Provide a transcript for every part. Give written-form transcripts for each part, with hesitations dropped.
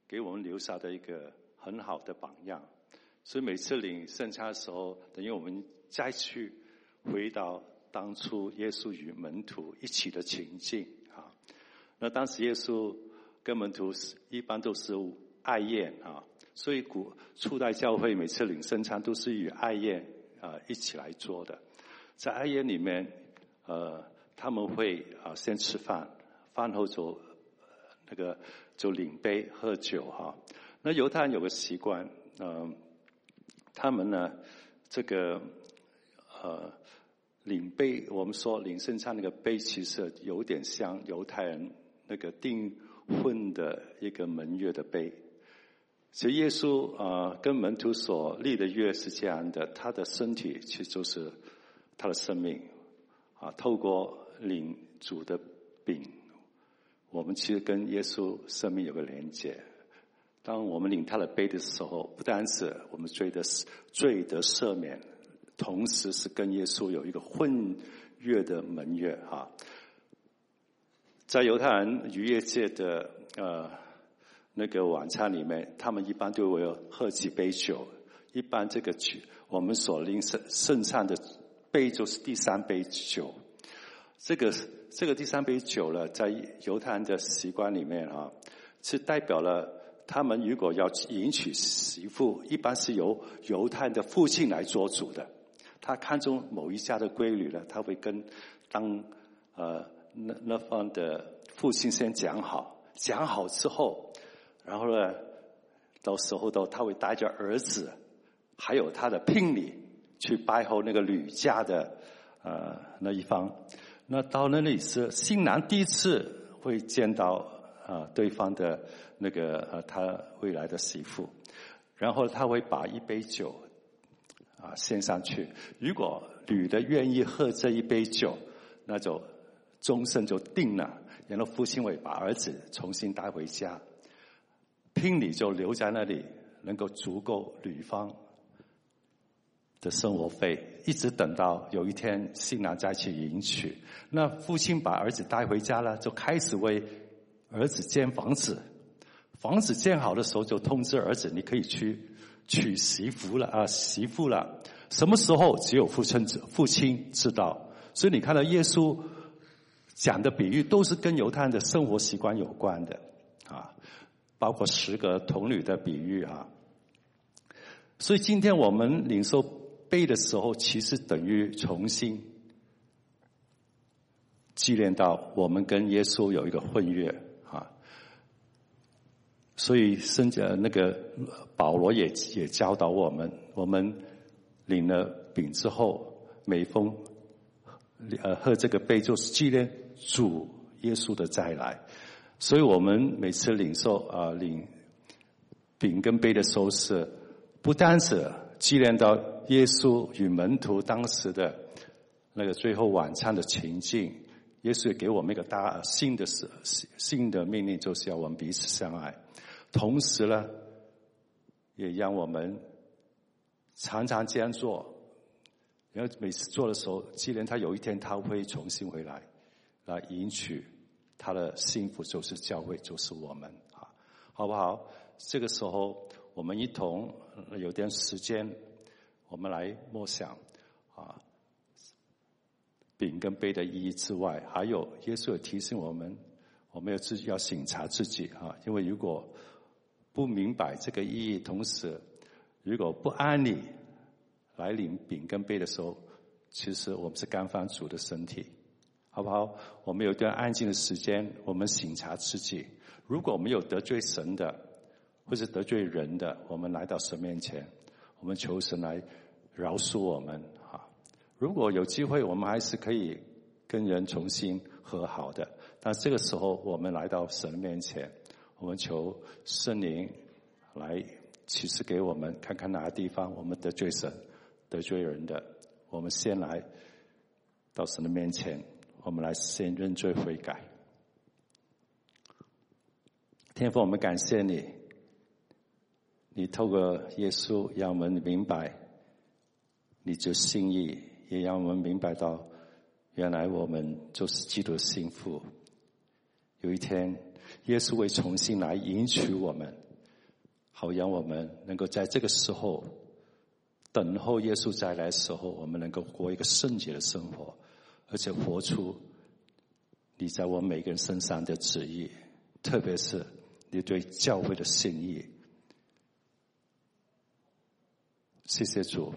给我们留下的一个很好的榜样。所以每次领圣餐的时候，等于我们再去回到当初耶稣与门徒一起的情境啊。那当时耶稣跟门徒一般都是爱宴啊，所以初代教会每次领圣餐都是与爱宴一起来做的。在爱宴里面，他们会先吃饭，饭后就领杯喝酒哈。那犹太人有个习惯，他们呢领杯，我们说领圣餐那个杯，其实有点像犹太人那个订婚的一个门约的杯。其实耶稣跟门徒所立的约是这样的，他的身体其实就是他的生命透过领主的饼，我们其实跟耶稣生命有个连结。当我们领他的杯的时候，不单是我们罪得赦免，同时是跟耶稣有一个婚约的盟约在犹太人逾越节的那个晚餐里面，他们一般都会喝几杯酒。一般这个酒，我们所领圣餐的杯就是第三杯酒。这个第三杯酒呢，在犹太人的习惯里面是代表了他们如果要迎娶媳妇，一般是由犹太人的父亲来做主的。他看中某一家的规律呢，他会跟那方的父亲先讲好之后，然后呢，到时候他会带着儿子，还有他的聘礼去拜候那个女家的那一方。那到那里是新郎第一次会见到对方的那个他未来的媳妇，然后他会把一杯酒献上去。如果女的愿意喝这一杯酒，那就终身就定了，然后父亲会把儿子重新带回家，聘礼就留在那里，能够足够女方的生活费，一直等到有一天新郎再去迎娶。那父亲把儿子带回家了，就开始为儿子建房子。房子建好的时候，就通知儿子，你可以去娶媳妇了媳妇了。什么时候只有父亲知道。所以你看到耶稣讲的比喻都是跟犹太人的生活习惯有关的包括10个童女的比喻所以今天我们领受杯的时候，其实等于重新纪念到我们跟耶稣有一个婚约所以那个保罗也教导我们领了饼之后，每逢喝这个杯，就是纪念主耶稣的再来。所以我们每次领领饼跟杯的时候，是不单是纪念到耶稣与门徒当时的那个最后晚餐的情境，耶稣也给我们一个新的命令，就是要我们彼此相爱。同时呢，也让我们常常这样做，然后每次做的时候，纪念他有一天他会重新回来迎娶他的幸福，就是教会，就是我们好不好？这个时候我们一同有点时间，我们来默想饼跟杯的意义之外，还有耶稣有提醒我们自己要省察自己因为如果不明白这个意义，同时如果不按理来领饼跟杯的时候，其实我们是干犯主的身体，好不好？我们有一段安静的时间，我们省察自己。如果我们有得罪神的，或是得罪人的，我们来到神面前，我们求神来饶恕我们如果有机会，我们还是可以跟人重新和好的。但这个时候，我们来到神面前，我们求圣灵来启示给我们，看看哪个地方我们得罪神、得罪人的，我们先来到神的面前，我们来先认罪悔改。天父，我们感谢你，你透过耶稣让我们明白你这心意，也让我们明白到原来我们就是基督的幸福。有一天耶稣会重新来迎娶我们， 好让我们能够在这个时候等候耶稣再来的时候，我们能够过一个圣洁的生活，而且活出你在我每个人身上的旨意，特别是你对教会的心意。谢谢主，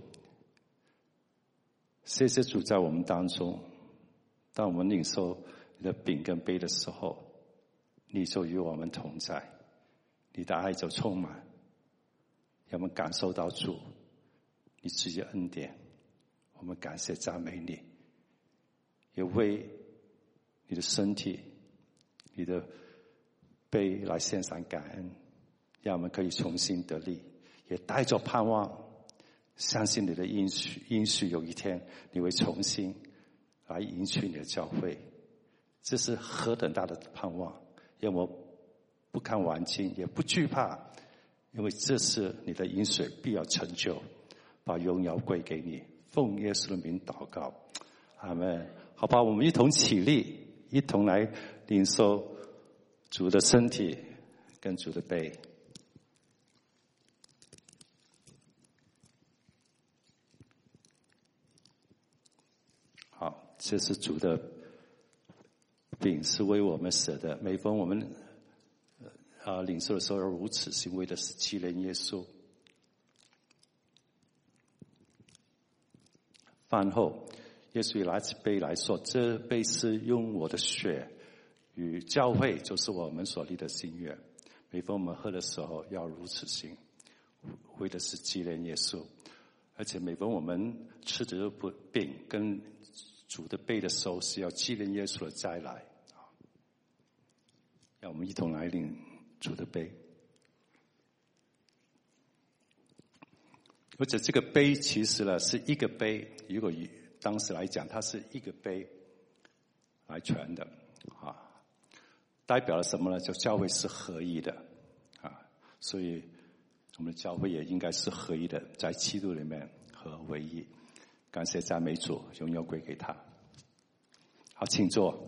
谢谢主在我们当中，当我们领受你的饼跟杯的时候，你就与我们同在，你的爱就充满，让我们感受到主你自己的恩典。我们感谢赞美你，也为你的身体你的杯来献上感恩，让我们可以重新得力，也带着盼望，相信你的应许有一天你会重新来迎娶你的教会。这是何等大的盼望，让我不看环境也不惧怕，因为这是你的应许必要成就，把荣耀归给你。奉耶稣的名祷告，阿们。好吧，我们一同起立，一同来领受主的身体跟主的杯。好，这是主的饼，是为我们舍的。每逢我们领受的时候，要如此行，为的是纪念耶稣。饭后，耶稣也拿起杯来说：“这杯是用我的血与教会，就是我们所立的新约。每逢我们喝的时候，要如此行，为的是纪念耶稣。而且每逢我们吃这饼跟主的杯的时候，是要纪念耶稣的再来。让我们一同来领主的杯。而且这个杯其实呢是一个杯，如果以当时来讲，它是一个杯来传的代表了什么呢？就教会是合一的所以我们的教会也应该是合一的，在基督里面合为一。感谢赞美主，荣耀归给他。好，请坐。